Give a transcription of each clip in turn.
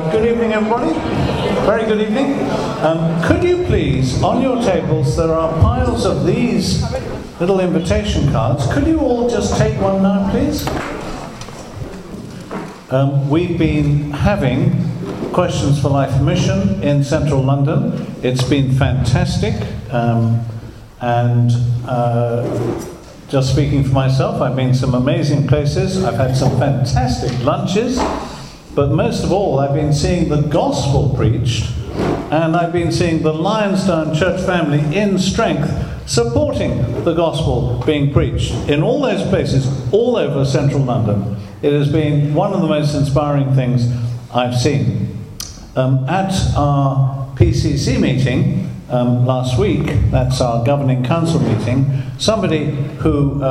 Good evening, everybody. Very good evening. Could you please, on your tables, there are piles of these little invitation cards. Could you all just take one now, please? We've been having Questions for Life mission in central London. It's been fantastic. Just speaking for myself, I've been some amazing places. I've had some fantastic lunches. But most of all, I've been seeing the gospel preached, and I've been seeing the Lionsdown church family in strength supporting the gospel being preached in all those places all over central London. It has been one of the most inspiring things I've seen. At our PCC meeting last week, that's our governing council meeting, somebody who,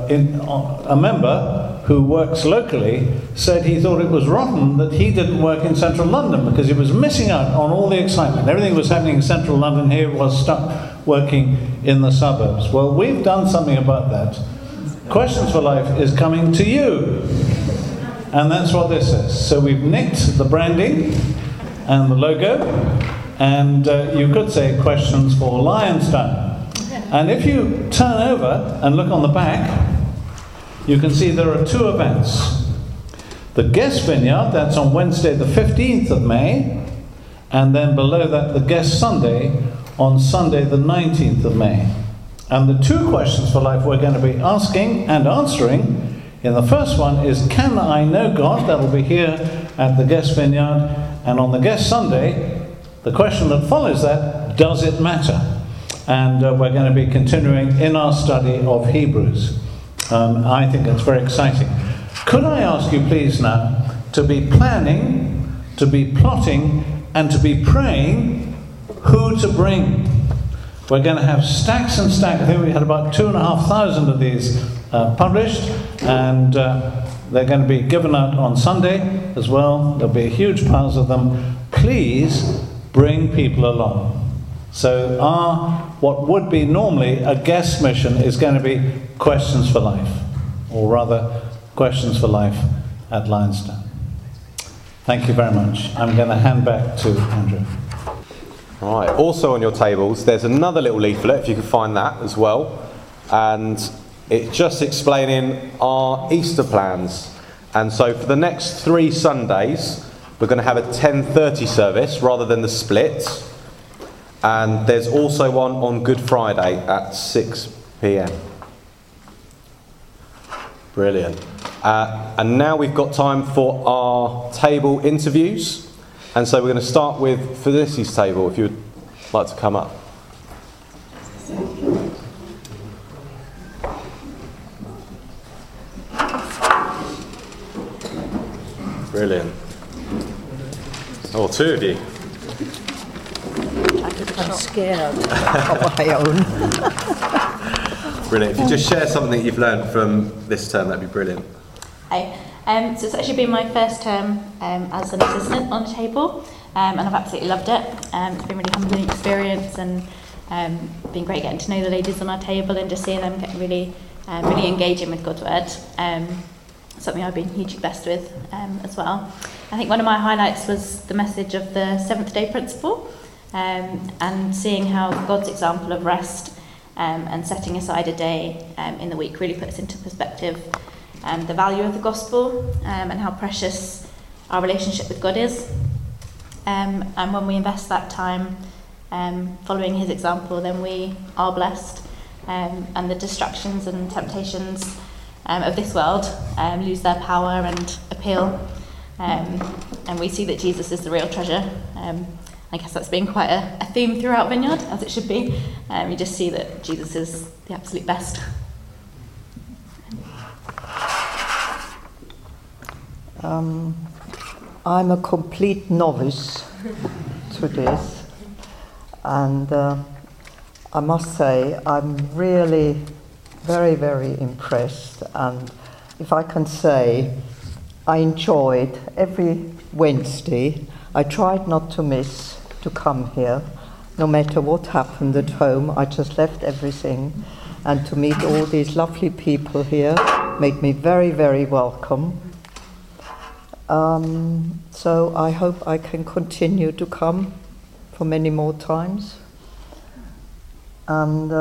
a member who works locally, said he thought it was rotten that he didn't work in central London because he was missing out on all the excitement. Everything was happening in central London, here was stuck working in the suburbs. Well, we've done something about that. Questions for Life is coming to you. And that's what this is. So we've nicked the branding and the logo, and you could say Questions for Lionsdown. And if you turn over and look on the back, you can see there are two events. The Guest Vineyard, that's on Wednesday the 15th of May, and then below that the Guest Sunday on Sunday the 19th of May. And the two questions for life we're going to be asking and answering in the first one is, can I know God? That'll be here at the Guest Vineyard. And on the Guest Sunday, the question that follows that, does it matter? And we're going to be continuing in our study of Hebrews. I think it's very exciting. Could I ask you please now to be planning, to be plotting, and to be praying who to bring? We're going to have stacks and stacks. I think we had about 2,500 of these published, and they're going to be given out on Sunday as well. There'll be huge piles of them. Please bring people along. So what would be normally a guest mission is going to be Questions for Life, or rather Questions for Life at Lionsdown. Thank you very much. I'm going to hand back to Andrew. Right. Also on your tables, there's another little leaflet, if you can find that as well, and it's just explaining our Easter plans. And so for the next 3 Sundays, we're going to have a 10:30 service rather than the split. And there's also one on Good Friday at 6 p.m. Brilliant. And now we've got time for our table interviews. And so we're going to start with Felicity's table, if you would like to come up. Brilliant. Oh, 2 of you. I'm scared of my own. Brilliant. If you just share something that you've learned from this term, that'd be brilliant. Hi. So it's actually been my first term as an assistant on the table, and I've absolutely loved it. It's been a really humbling experience, and been great getting to know the ladies on our table and just seeing them get really engaging with God's word. Something I've been hugely blessed with as well. I think one of my highlights was the message of the seventh day principle, and seeing how God's example of rest and setting aside a day in the week really puts into perspective the value of the gospel and how precious our relationship with God is. And when we invest that time following his example, then we are blessed, and the distractions and temptations of this world lose their power and appeal, and we see that Jesus is the real treasure. I guess that's been quite a theme throughout Vineyard, as it should be. You just see that Jesus is the absolute best. I'm a complete novice to this, and I must say I'm really very, very impressed, and if I can say, I enjoyed every Wednesday. I tried not to miss to come here, no matter what happened at home. I just left everything, and to meet all these lovely people here made me very, very welcome. So I hope I can continue to come for many more times. And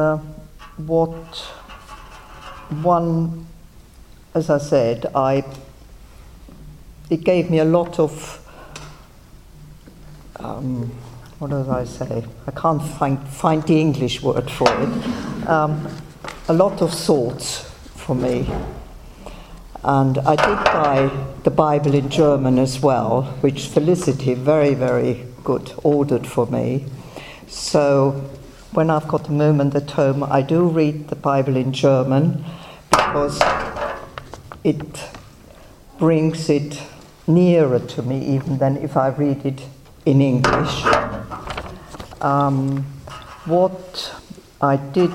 as I said, it gave me a lot of, what do I say? I can't find the English word for it. A lot of thoughts for me. And I did buy the Bible in German as well, which Felicity, very, very good, ordered for me. So when I've got a moment at home, I do read the Bible in German because it brings it nearer to me even than if I read it in English. What I did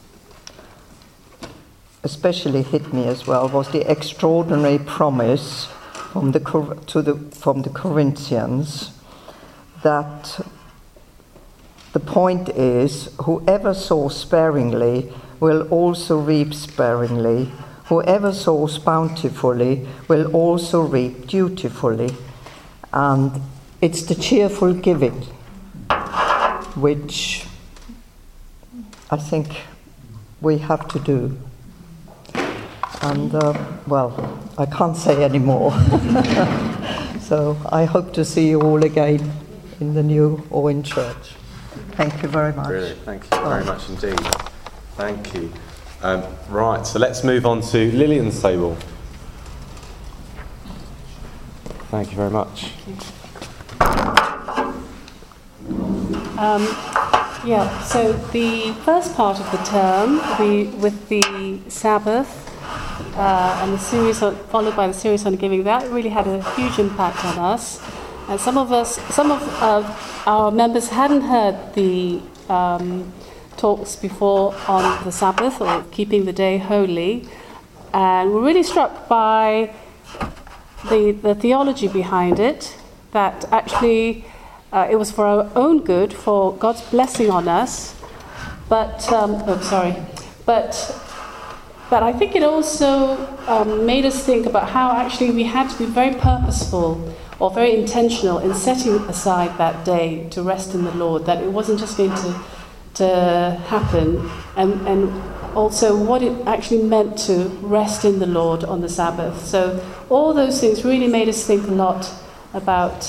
especially hit me as well was the extraordinary promise from the Corinthians that the point is, whoever sows sparingly will also reap sparingly. Whoever sows bountifully will also reap dutifully. And it's the cheerful giving which I think we have to do. And, well, I can't say any more. So I hope to see you all again in the new Owen Church. Thank you very much. Brilliant. Thank you very much indeed. Thank you. Right, so let's move on to Lillian's table. Thank you very much. So the first part of the term, with the Sabbath and the series followed by the series on giving, that really had a huge impact on us. And some of our members hadn't heard the talks before on the Sabbath or keeping the day holy, and were really struck by the theology behind it, that actually it was for our own good, for God's blessing on us, but I think it also made us think about how actually we had to be very purposeful or very intentional in setting aside that day to rest in the Lord, that it wasn't just going to happen, and also what it actually meant to rest in the Lord on the Sabbath. So all those things really made us think a lot about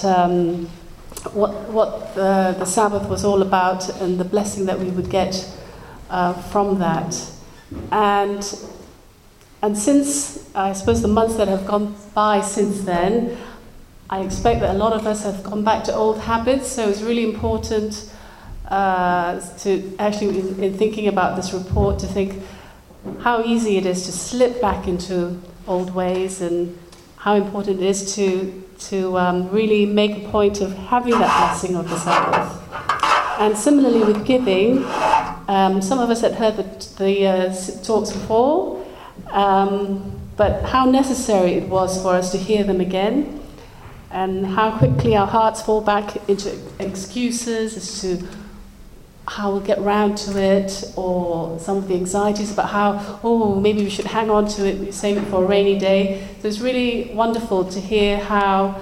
what the Sabbath was all about and the blessing that we would get from that. And since, I suppose, the months that have gone by since then, I expect that a lot of us have gone back to old habits, so it's really important to actually, in thinking about this report, to think how easy it is to slip back into old ways, and how important it is to really make a point of having that blessing of the Sabbath. And similarly with giving, some of us had heard the talks before, but how necessary it was for us to hear them again, and how quickly our hearts fall back into excuses as to how we'll get round to it, or some of the anxieties about how, maybe we should hang on to it, we save it for a rainy day. So it's really wonderful to hear how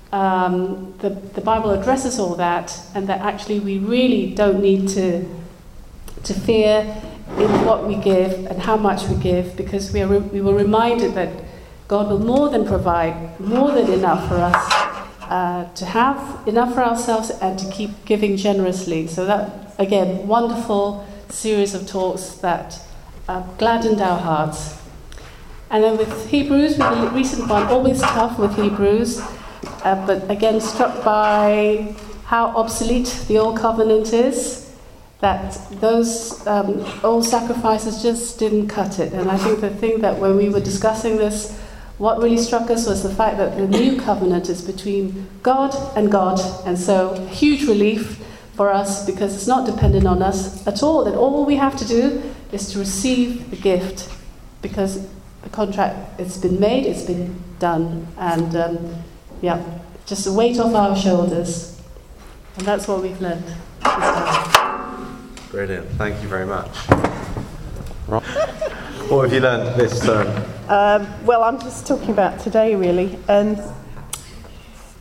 the Bible addresses all that, and that actually we really don't need to fear in what we give and how much we give, because we were reminded that God will more than provide, more than enough for us, to have enough for ourselves and to keep giving generously. So that, again, wonderful series of talks that gladdened our hearts. And then with Hebrews, with the recent one, always tough with Hebrews, but again struck by how obsolete the old covenant is, that those old sacrifices just didn't cut it. And I think the thing that when we were discussing this, what really struck us was the fact that the new covenant is between God, and so huge relief for us, because it's not dependent on us at all, that all we have to do is to receive the gift, because the contract, it's been made, it's been done, and just a weight off our shoulders. And that's what we've learned this time. Brilliant, thank you very much. Right. What have you learned this term? Well, I'm just talking about today, really. And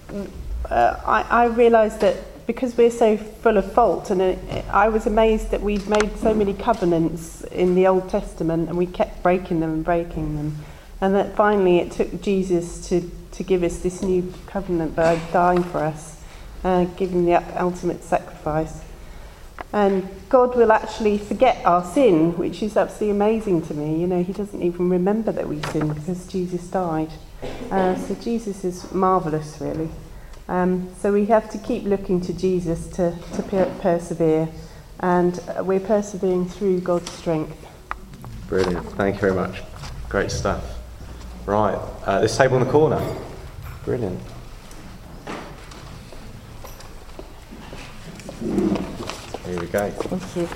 I realised that because we're so full of fault, and I was amazed that we'd made so many covenants in the Old Testament and we kept breaking them, and that finally it took Jesus to give us this new covenant by dying for us, giving the ultimate sacrifice. And God will actually forget our sin, which is absolutely amazing to me. He doesn't even remember that we sinned because Jesus died. So Jesus is marvellous, really. So we have to keep looking to Jesus to persevere, and we're persevering through God's strength. Brilliant. Thank you very much. Great stuff. Right, this table in the corner. Brilliant. Here we go. Thank you.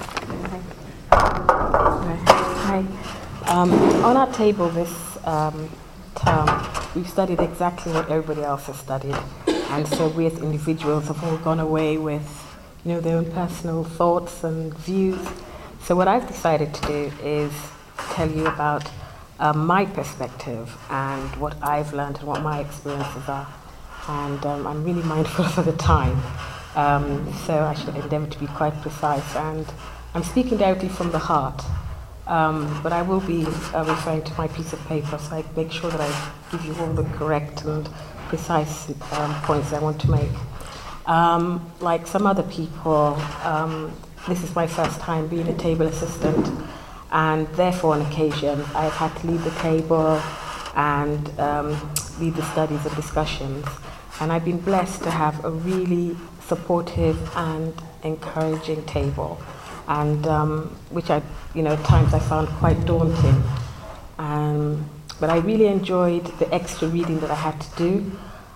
Hi. On our table this term, we've studied exactly what everybody else has studied. And so we as individuals have all gone away with, their own personal thoughts and views. So what I've decided to do is tell you about my perspective and what I've learned and what my experiences are. And I'm really mindful of the time. So I should endeavour to be quite precise. And I'm speaking directly from the heart. But I will be referring to my piece of paper, so I make sure that I give you all the correct and precise points I want to make. Like some other people, this is my first time being a table assistant, and therefore on occasion I've had to lead the table and lead the studies and discussions. And I've been blessed to have a really supportive and encouraging table, and which at times I found quite daunting. But I really enjoyed the extra reading that I had to do.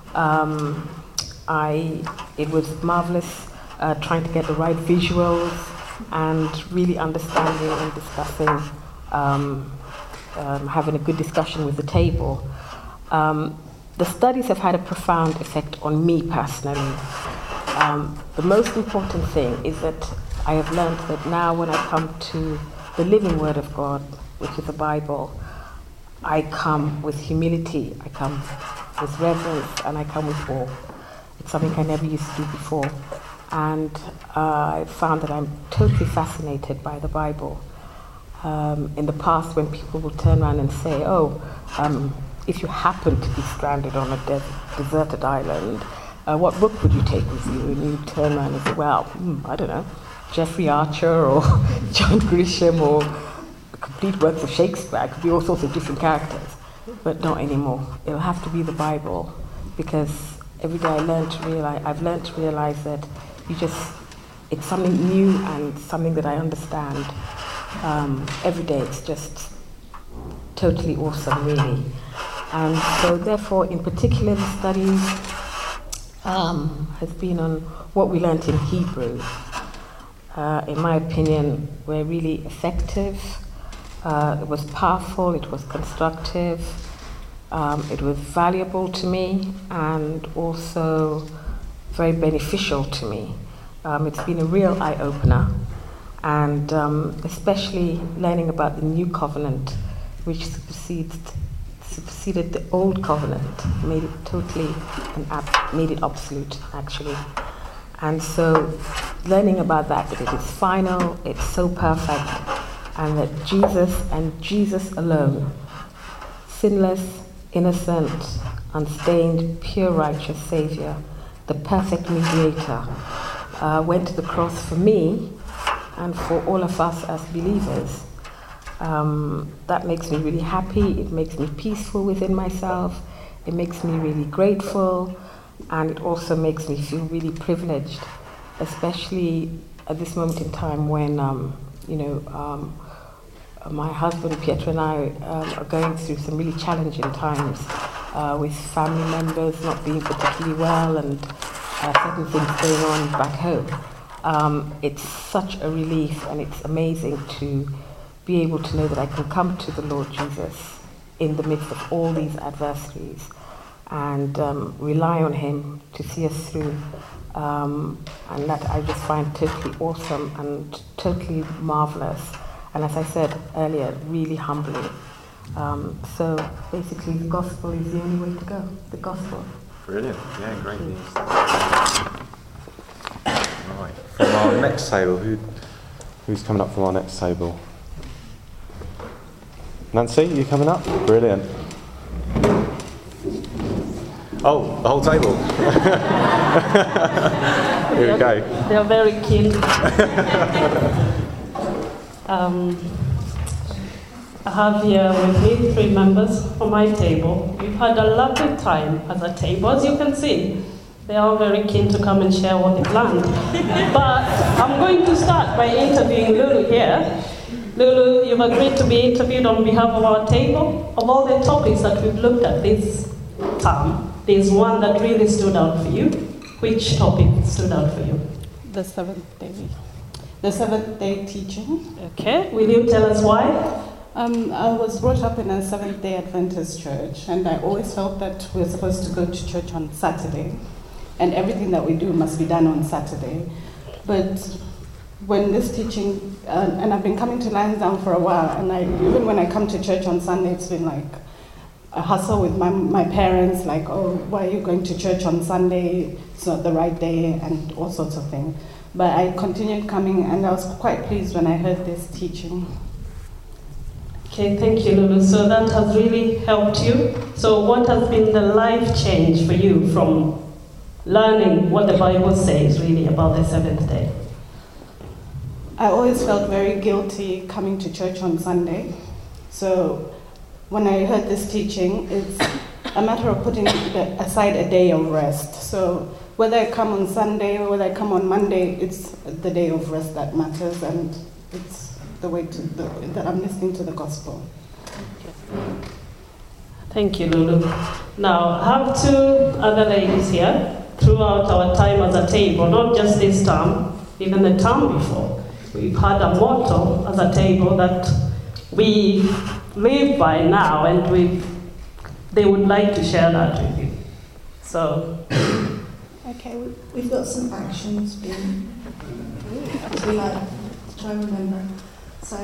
It was marvelous trying to get the right visuals and really understanding and discussing, having a good discussion with the table. The studies have had a profound effect on me personally. The most important thing is that I have learned that now when I come to the living Word of God, which is the Bible, I come with humility, I come with reverence, and I come with awe. It's something I never used to do before. And I found that I'm totally fascinated by the Bible. In the past, when people will turn around and say, if you happen to be stranded on a deserted island, what book would you take with you? And you turn around and say, I don't know, Jeffrey Archer or John Grisham or complete works of Shakespeare. It could be all sorts of different characters, but not anymore. It'll have to be the Bible, because every day I've learned to realize that it's something new and something that I understand. Every day it's just totally awesome, really. And so therefore, in particular, the studies has been on what we learnt in Hebrew. In my opinion, were really effective. It was powerful, it was constructive, it was valuable to me, and also very beneficial to me. It's been a real eye-opener, and especially learning about the new covenant, which superseded the old covenant, made it obsolete, actually. And so learning about that it is final, it's so perfect, and that Jesus and Jesus alone, sinless, innocent, unstained, pure, righteous Savior, the perfect mediator, went to the cross for me and for all of us as believers. That makes me really happy, it makes me peaceful within myself, it makes me really grateful, and it also makes me feel really privileged, especially at this moment in time when, my husband Pietro and I are going through some really challenging times with family members not being particularly well and certain things going on back home. It's such a relief, and it's amazing to be able to know that I can come to the Lord Jesus in the midst of all these adversities and rely on Him to see us through. And that I just find totally awesome and totally marvelous. And as I said earlier, really humbling. So basically the gospel is the only way to go, the gospel. Brilliant. Yeah, great news. Right. From our next table, who's coming up from our next table? Nancy, you coming up? Brilliant. Oh, the whole table. Here we go. They are very keen. I have here with me 3 members from my table. We've had a lovely time as a table. As you can see, they are very keen to come and share what they've learned. But I'm going to start by interviewing Lulu here. Lulu, you've agreed to be interviewed on behalf of our table. Of all the topics that we've looked at this term, there's one that really stood out for you. Which topic stood out for you? The seventh day teaching. Okay, will you tell us why? I was brought up in a Seventh-day Adventist church, and I always felt that we're supposed to go to church on Saturday, and everything that we do must be done on Saturday. But when this teaching, and I've been coming to Lansdowne for a while, and even when I come to church on Sunday, it's been like a hustle with my parents, like, oh, why are you going to church on Sunday? It's not the right day, and all sorts of things. But I continued coming, and I was quite pleased when I heard this teaching. Okay, thank you, Lulu. So that has really helped you. So what has been the life change for you from learning what the Bible says really about the seventh day? I always felt very guilty coming to church on Sunday. So when I heard this teaching, it's a matter of putting aside a day of rest. So whether I come on Sunday or whether I come on Monday, it's the day of rest that matters, and it's the way that I'm listening to the gospel. Thank you, Lulu. Now, I have 2 other ladies here throughout our time as a table, not just this term, even the term before. We've had a motto as a table that we live by now, and they would like to share that with you. So. Okay, we've got some actions being. We like to try and remember. So,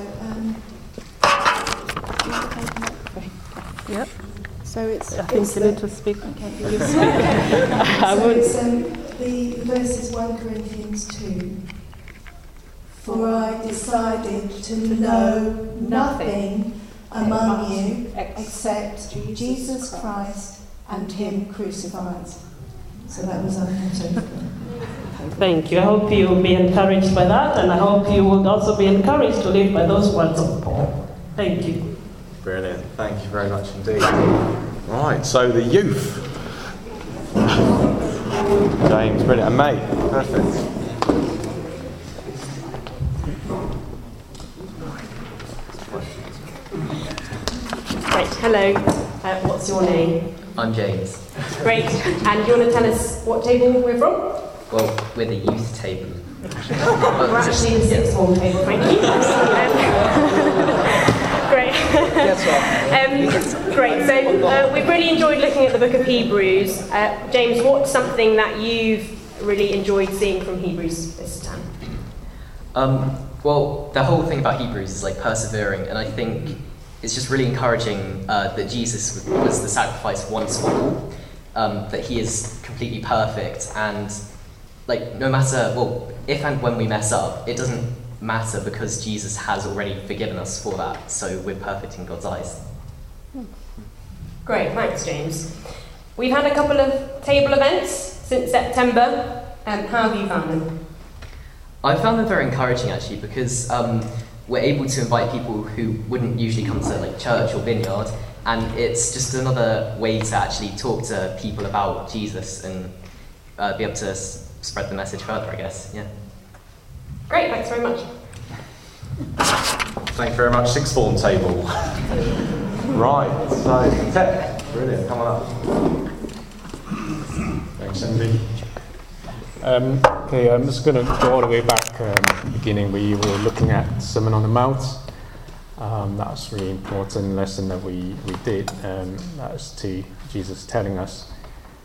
Yep. So it's. I think you need to speak. Okay. I would. The verse is 1 Corinthians 2. For I decided to know nothing among you except Jesus Christ and Him crucified. So that was our motto. Thank you. I hope you will be encouraged by that, and I hope you will also be encouraged to live by those words of Paul. Thank you. Brilliant. Thank you very much indeed. Right, so the youth. James, brilliant. And May, perfect. Great. Hello. What's your name? I'm James. Great. And do you want to tell us what table we're from? Well, we're the youth table. We're actually the sixth form table, thank you. Great. Great. So we've really enjoyed looking at the book of Hebrews. James, what's something that you've really enjoyed seeing from Hebrews this time? Well, the whole thing about Hebrews is like persevering, and I think it's just really encouraging that Jesus was the sacrifice once for all, that He is completely perfect, and like no matter, well, if and when we mess up, it doesn't matter because Jesus has already forgiven us for that, so we're perfect in God's eyes. Great, thanks James. We've had a couple of table events since September. How have you found them? I found them very encouraging actually because we're able to invite people who wouldn't usually come to like church or Vineyard, and it's just another way to actually talk to people about Jesus and be able to spread the message further, I guess. Yeah. Great, thanks very much. Thank you very much, sixth form table. Right, so Tech, brilliant, come on up. Thanks, Andy. Okay, I'm just going to go all the way back at the beginning. We were looking at Sermon on the Mount. That was a really important lesson that we did. That was to Jesus telling us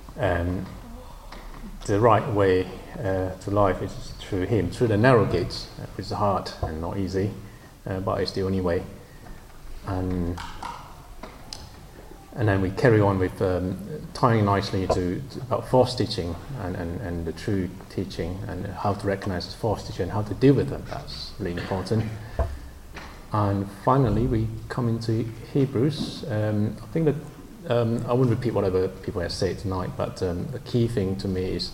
the right way to life is through Him, through the narrow gates, which is hard and not easy, but it's the only way. And then we carry on with tying nicely to about false teaching and the true teaching, and how to recognize false teaching and how to deal with them. That's really important. And finally, we come into Hebrews. I think that I wouldn't repeat whatever people have said tonight, but the key thing to me is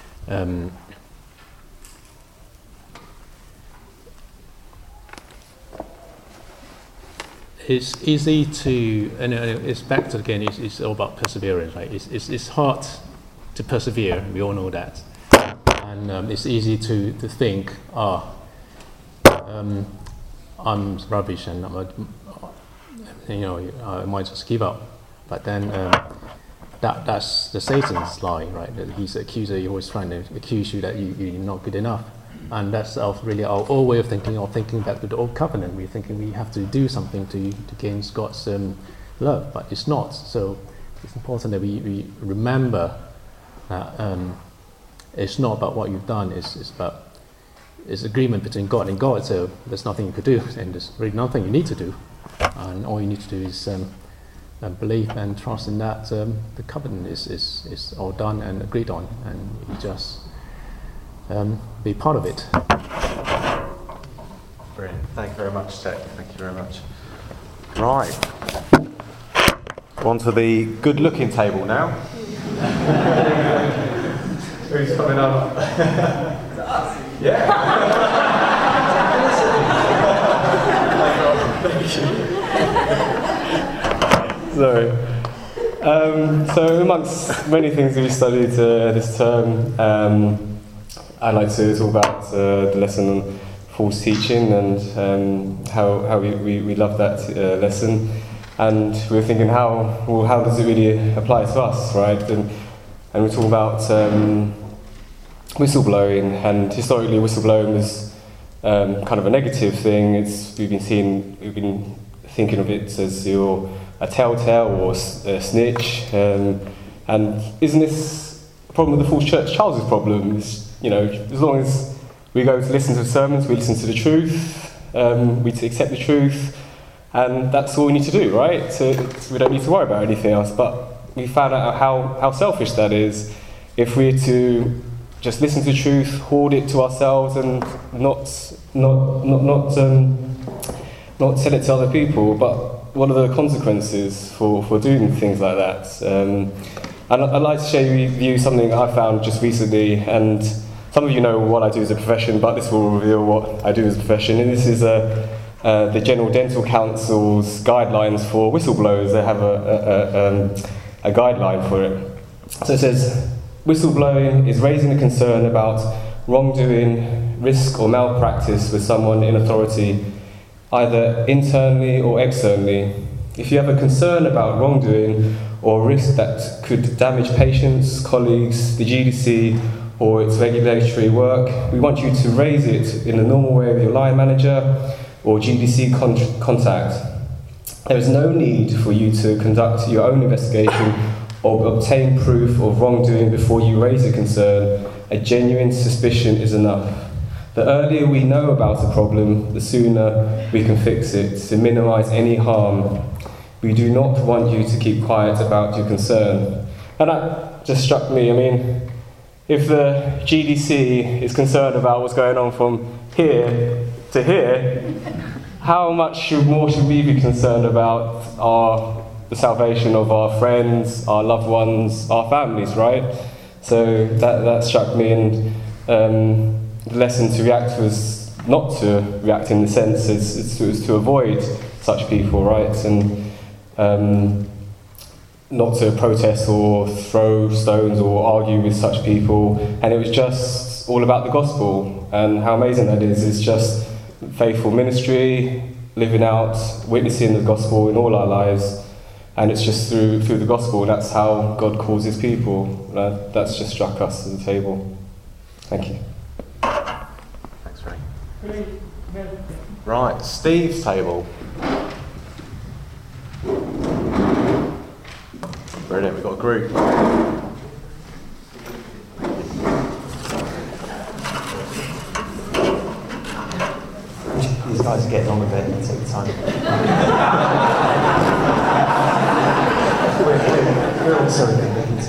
it's easy to, and it's back to again, it's all about perseverance, right? It's hard to persevere, we all know that. And it's easy to think, I'm rubbish and I might just give up. But then that's the Satan's lie, right? That he's the accuser, he's always trying to accuse you that you're not good enough. And that's really our old way of thinking, or thinking back to the old covenant. We're thinking we have to do something to gain God's love, but it's not. So it's important that we remember that it's not about what you've done, it's agreement between God and God, so there's nothing you could do, and there's really nothing you need to do. And all you need to do is believe and trust in that the covenant is all done and agreed on, and you just be part of it. Brilliant. Thank you very much, Tech. Thank you very much. Right. On to the good-looking table now. Who's coming up? Yeah. Sorry. So amongst many things that we studied this term, I'd like to talk about the lesson on false teaching and how we love that lesson, and we were thinking how does it really apply to us, right? And we talk about whistleblowing, and historically whistleblowing was kind of a negative thing. We've been thinking of it as you're a telltale or a snitch, and isn't this a problem with the false church? Charles's problem is, as long as we go to listen to sermons, we listen to the truth, we accept the truth, and that's all we need to do, right? So we don't need to worry about anything else. But we found out how selfish that is if we're to just listen to the truth, hoard it to ourselves, and not tell it to other people. But what are the consequences for doing things like that? And I'd like to share with you something I found just recently, and some of you know what I do as a profession, but this will reveal what I do as a profession. And this is the General Dental Council's guidelines for whistleblowers. They have a guideline for it. So it says, whistleblowing is raising a concern about wrongdoing, risk or malpractice with someone in authority, either internally or externally. If you have a concern about wrongdoing or risk that could damage patients, colleagues, the GDC, or its regulatory work, we want you to raise it in the normal way with your line manager or GDC contact. There is no need for you to conduct your own investigation or obtain proof of wrongdoing before you raise a concern. A genuine suspicion is enough. The earlier we know about a problem, the sooner we can fix it to minimize any harm. We do not want you to keep quiet about your concern. And that just struck me. I mean, if the GDC is concerned about what's going on from here to here, how much more should we be concerned about the salvation of our friends, our loved ones, our families, right? So that struck me, and the lesson to react was not to react in the sense it's to avoid such people, right? And not to protest or throw stones or argue with such people. And it was just all about the gospel, and how amazing that is. It's just faithful ministry, living out, witnessing the gospel in all our lives. And it's just through the gospel, that's how God calls his people. That's just struck us at the table. Thank you. Thanks, Ray. Right, Steve's table. Brilliant, we've got a group. These guys are getting on with it, and take the time. We're also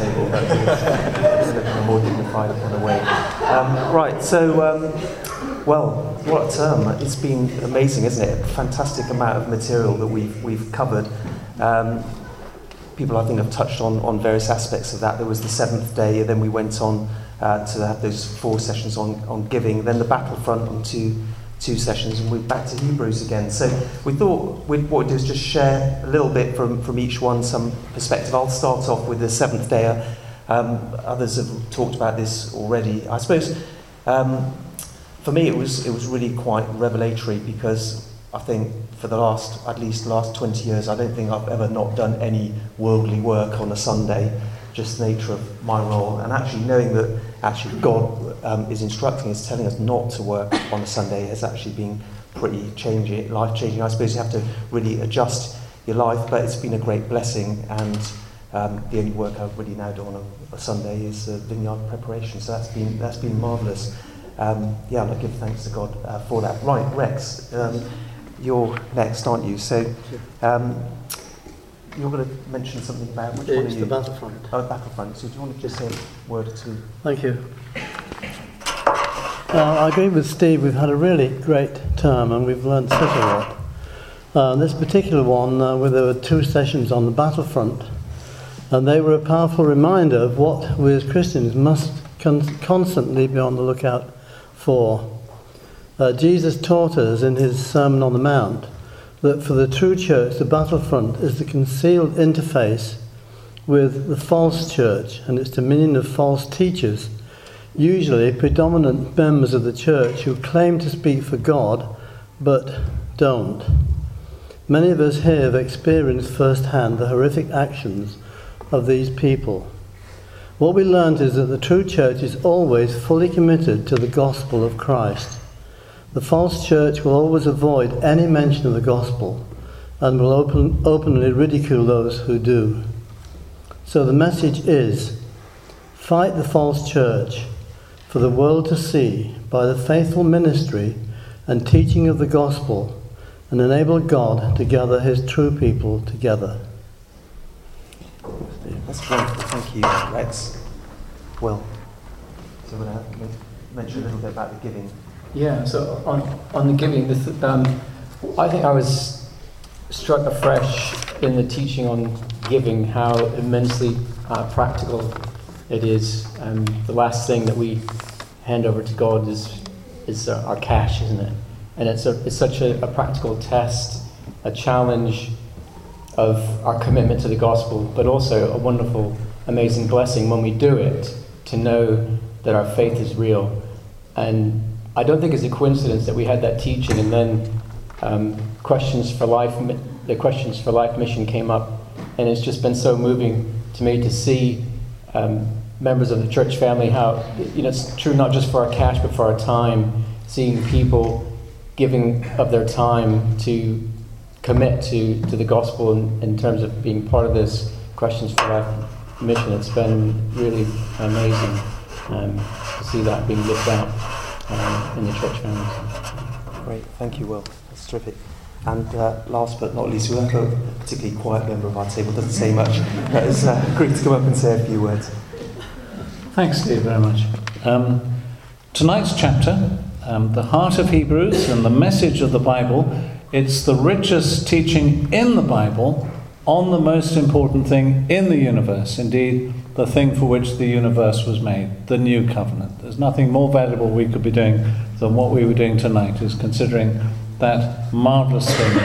in a more dignified kind of way. Right, so, well, what a term. It's been amazing, isn't it? A fantastic amount of material that we've covered. People, I think, have touched on various aspects of that. There was the 7th day, and then we went on to have those 4 sessions on giving, then the battlefront on two sessions, and we're back to Hebrews again. So we thought what we'd do is just share a little bit from each one, some perspective. I'll start off with the 7th day. Others have talked about this already. I suppose for me it was really quite revelatory, because I think for the last 20 years, I don't think I've ever not done any worldly work on a Sunday, just the nature of my role. And actually knowing that actually God is instructing us, telling us not to work on a Sunday, has actually been pretty life-changing. I suppose you have to really adjust your life, but it's been a great blessing. And the only work I've really now done on a Sunday is vineyard preparation. So that's been marvellous. And I give thanks to God for that. Right, Rex, you're next, aren't you? So you're going to mention something about which one are you? The battlefront. Oh, battlefront. So do you want to just say a word or two? Thank you. I agree with Steve. We've had a really great term, and we've learned such a lot. This particular one, where there were 2 sessions on the battlefront, and they were a powerful reminder of what we as Christians must constantly be on the lookout for. Jesus taught us in his Sermon on the Mount that for the true church, the battlefront is the concealed interface with the false church and its dominion of false teachers, usually predominant members of the church who claim to speak for God but don't. Many of us here have experienced firsthand the horrific actions of these people. What we learned is that the true church is always fully committed to the gospel of Christ. The false church will always avoid any mention of the gospel and will openly ridicule those who do. So the message is, fight the false church for the world to see by the faithful ministry and teaching of the gospel, and enable God to gather his true people together. That's wonderful. Thank you, Rex. Well, so we're going to mention a little bit about the giving. Yeah, so on the giving, I think I was struck afresh in the teaching on giving, how immensely practical it is. The last thing that we hand over to God is our cash, isn't it? And it's such a practical test, a challenge of our commitment to the gospel, but also a wonderful, amazing blessing when we do it, to know that our faith is real. And I don't think it's a coincidence that we had that teaching, and then the Questions for Life mission came up, and it's just been so moving to me to see members of the church family, how it's true not just for our cash but for our time, seeing people giving of their time to commit to the gospel in terms of being part of this Questions for Life mission. It's been really amazing to see that being lived out in the church family. Great, thank you, Will. That's terrific. And last but not least, we have a particularly quiet member of our table, doesn't say much, but has agreed to come up and say a few words. Thanks, Steve, very much. Tonight's chapter, the heart of Hebrews and the message of the Bible, it's the richest teaching in the Bible on the most important thing in the universe, indeed, the thing for which the universe was made, the new covenant. There's nothing more valuable we could be doing than what we were doing tonight, is considering that marvellous thing.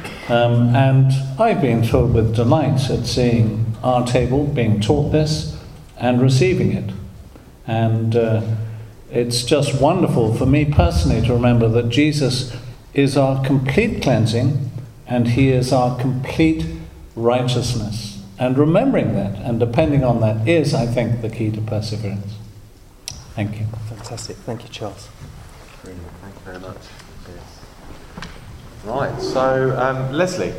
And I've been filled with delight at seeing our table being taught this and receiving it. And it's just wonderful for me personally to remember that Jesus is our complete cleansing and he is our complete righteousness. And remembering that and depending on that is, I think, the key to perseverance. Thank you. Fantastic. Thank you, Charles. Brilliant. Thank you very much. Yes. Right, so Leslie.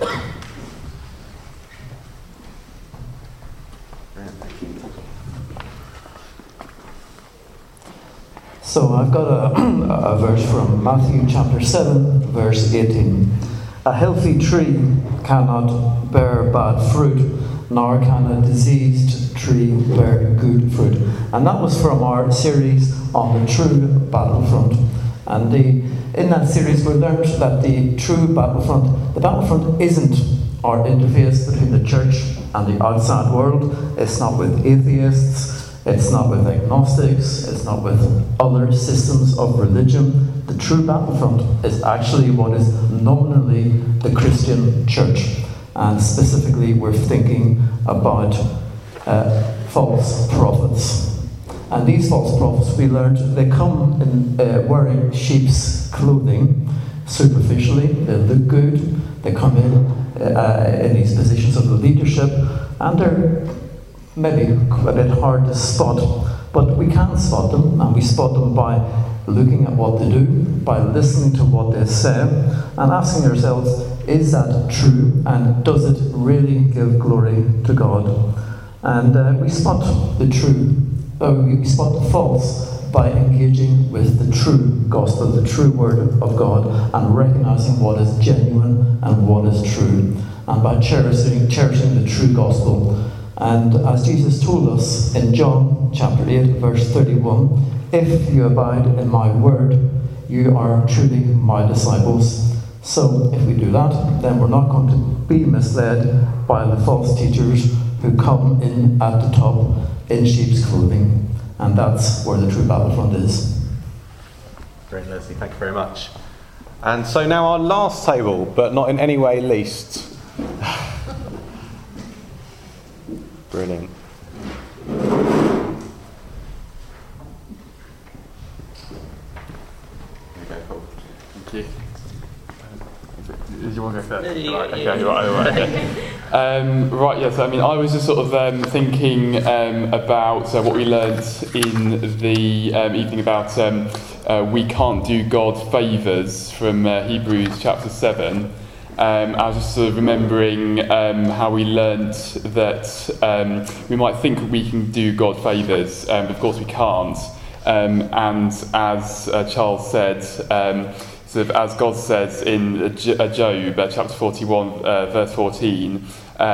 So I've got a verse from Matthew chapter 7, verse 18. A healthy tree cannot bear bad fruit, nor can a diseased tree bear good fruit. And that was from our series on the true battlefront. And in that series we learned that the battlefront isn't our interface between the church and the outside world. It's not with atheists, it's not with agnostics, it's not with other systems of religion. The true battlefront is actually what is nominally the Christian church. And specifically we're thinking about false prophets. And these false prophets, we learned, they come in wearing sheep's clothing. Superficially, they look good, they come in these positions of leadership, and they're maybe a bit hard to spot, but we can spot them, and we spot them by looking at what they do, by listening to what they say, and asking ourselves, is that true, and does it really give glory to God? And we spot the true, we spot the false by engaging with the true gospel, the true word of God, and recognizing what is genuine and what is true, and by cherishing the true gospel. And as Jesus told us in John chapter 8 verse 31, if you abide in my word, you are truly my disciples. So if we do that, then we're not going to be misled by the false teachers who come in at the top in sheep's clothing. And that's where the true battlefront is. Great, Leslie, thank you very much. And so now our last table, but not in any way least. Brilliant. Okay, cool. Thank you. Did you want to go first? Right, okay, right, okay. Right, yes, I mean, I was just sort of thinking about what we learned in the evening about we can't do God favours from Hebrews chapter 7. I was just sort of remembering how we learnt that we might think we can do God favours, but of course we can't. And as Charles said, sort of as God says in Job chapter 41 verse 14,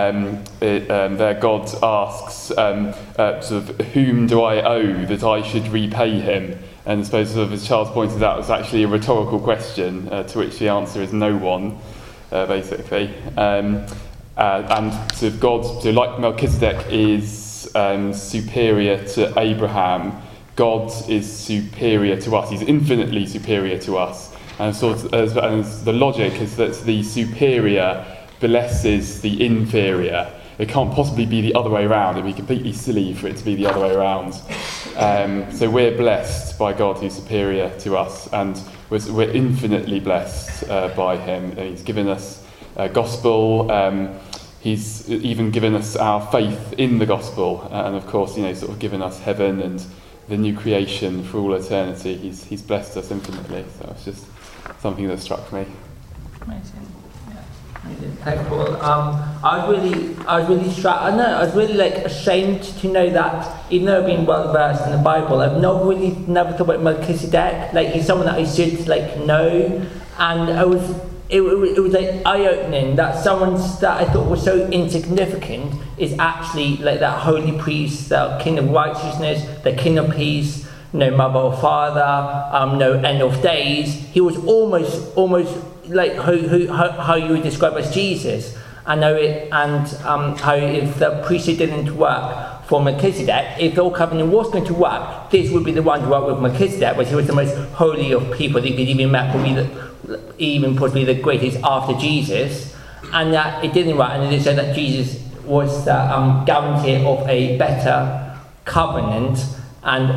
there God asks sort of, whom do I owe that I should repay him? And I suppose sort of, as Charles pointed out, it's actually a rhetorical question to which the answer is no one, basically. And sort of God, so like Melchizedek is superior to Abraham, God is superior to us. He's infinitely superior to us. And sort of, and the logic is that the superior blesses the inferior. It can't possibly be the other way around. It'd be completely silly for it to be the other way around. So we're blessed by God who's superior to us, and we're infinitely blessed by him. And he's given us a gospel. He's even given us our faith in the gospel, and of course, sort of given us heaven and the new creation for all eternity. He's blessed us infinitely. So it's just something that struck me. Amazing. Thanks, Paul. I was really struck. I was really ashamed to know that, even though I've been well versed in the Bible, I've never thought about Melchizedek. He's someone that I should know, and it was eye-opening that someone that I thought was so insignificant is actually that holy priest, the king of righteousness, the king of peace. No mother or father, no end of days. He was almost like how you would describe as Jesus. And how if the priesthood didn't work for Melchizedek, if the old covenant was going to work, this would be the one to work with Melchizedek, which he was the most holy of people. He could even possibly the greatest after Jesus, and that it didn't work. And it said that Jesus was the guarantee of a better covenant. And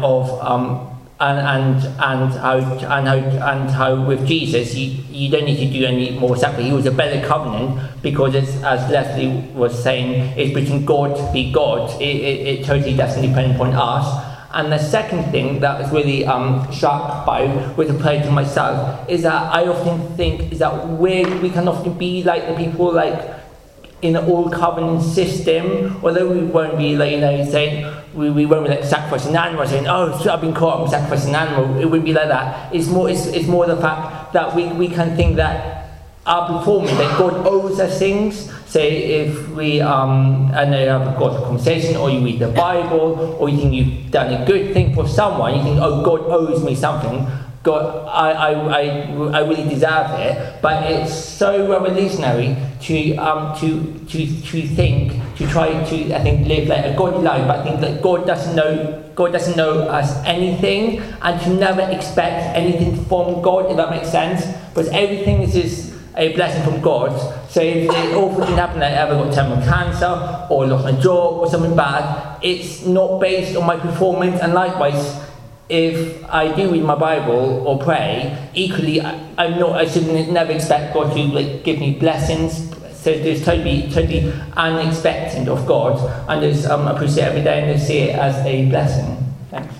how with Jesus you don't need to do any more sacrifice. He was a better covenant because it's, as Leslie was saying, it's between God to be God. It totally doesn't depend upon us. And the second thing that was really struck by with the prayer to myself is that I often think is that we can often be like the people in the old covenant system, although we won't be saying we won't be sacrificing an animal, saying, oh, so I've been caught, I'm sacrificing an animal. It wouldn't be like that. It's more the fact that we can think that are before me, that God owes us things. Say if we and they have got a conversation, or you read the Bible, or you think you've done a good thing for someone, you think, oh, God owes me something. God, I really deserve it. But it's so revolutionary to try to I think live like a godly life. But I think that God doesn't know us anything, and to never expect anything from God, if that makes sense. Because everything is just a blessing from God. So if the awful thing happened, like I ever got terminal cancer, or lost my job, or something bad, it's not based on my performance. And likewise, if I do read my Bible or pray, equally, I should never expect God to give me blessings. So there's totally unexpected of God, and just appreciate every day and just see it as a blessing. Thanks.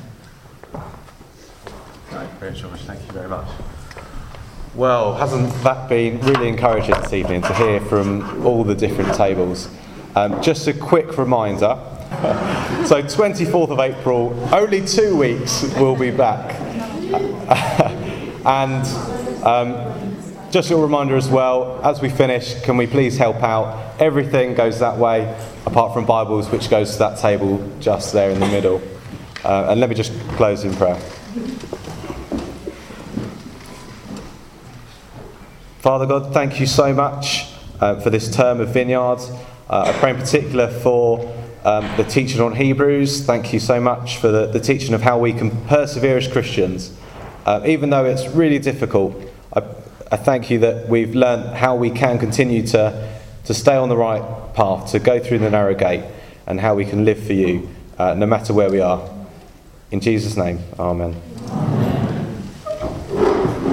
Great, George. Thank you very much. Well, hasn't that been really encouraging this evening to hear from all the different tables? Just a quick reminder. So 24th of April, only 2 weeks, we'll be back. And just a reminder as well, as we finish, can we please help out? Everything goes that way, apart from Bibles, which goes to that table just there in the middle. And let me just close in prayer. Father God, thank you so much for this term of Vineyard. I pray in particular for the teaching on Hebrews. Thank you so much for the teaching of how we can persevere as Christians. Even though it's really difficult, I thank you that we've learned how we can continue to stay on the right path, to go through the narrow gate, and how we can live for you no matter where we are. In Jesus' name, amen.